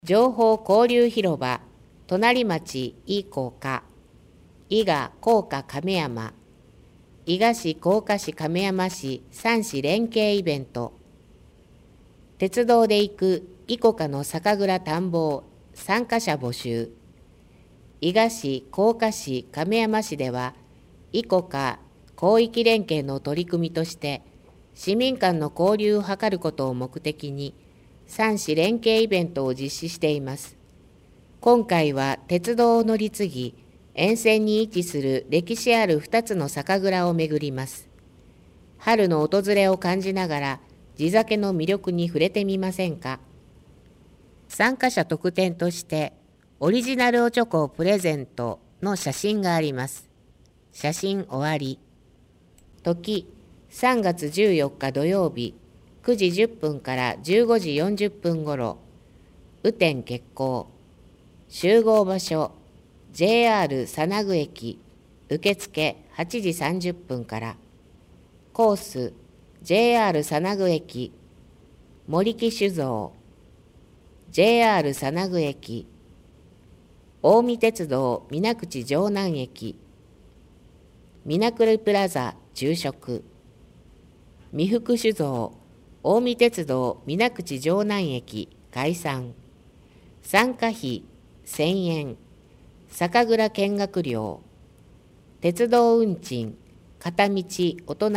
情報交流広場、隣町伊甲賀、伊賀甲賀亀山、伊賀市甲賀市亀山市3市連携イベント、鉄道で行く伊甲賀の酒蔵探訪、参加者募集。伊賀市甲賀市亀山市では、伊甲賀広域連携の取り組みとして、市民間の交流を図ることを目的に、3市連携イベントを実施しています。今回は鉄道を乗り継ぎ、沿線に位置する歴史ある2つの酒蔵を巡ります。春の訪れを感じながら、地酒の魅力に触れてみませんか。参加者特典として、オリジナルおちょこをプレゼントの写真があります。写真終わり。時、3月14日土曜日、9時10分から15時40分ごろ、雨天決行。集合場所、JR 佐具駅、受付8時30分から。コース、JR 佐具駅、森木酒造、JR 佐具駅、近江鉄道水口城南駅、ミナクルプラザ昼食、三福酒造、近江鉄道水口城南駅概算、参加費1000円、酒蔵見学料、鉄道運賃、片道大人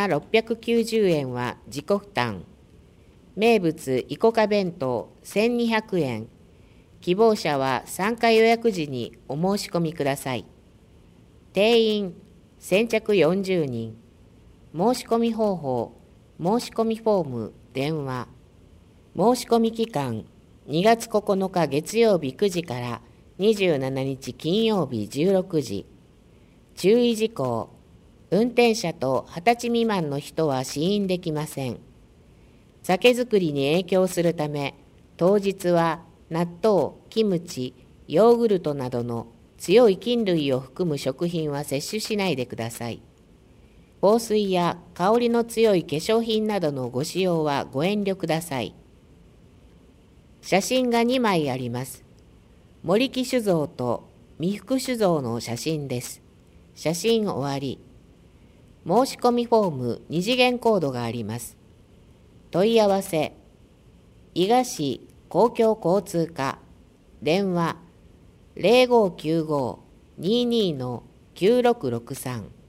690円は自己負担、名物伊甲賀弁当1200円、希望者は参加予約時にお申し込みください。定員先着40人、申し込み方法、申し込みフォーム、電話。申し込み期間、2月9日月曜日9時から27日金曜日16時。注意事項、運転者と20歳未満の人は試飲できません。酒造りに影響するため、当日は納豆、キムチ、ヨーグルトなどの強い菌類を含む食品は摂取しないでください。香水や香りの強い化粧品などのご使用はご遠慮ください。写真が2枚あります。森木酒造と三福酒造の写真です。写真終わり。申し込みフォーム2次元コードがあります。問い合わせ、伊賀市公共交通課、電話0595-22-9663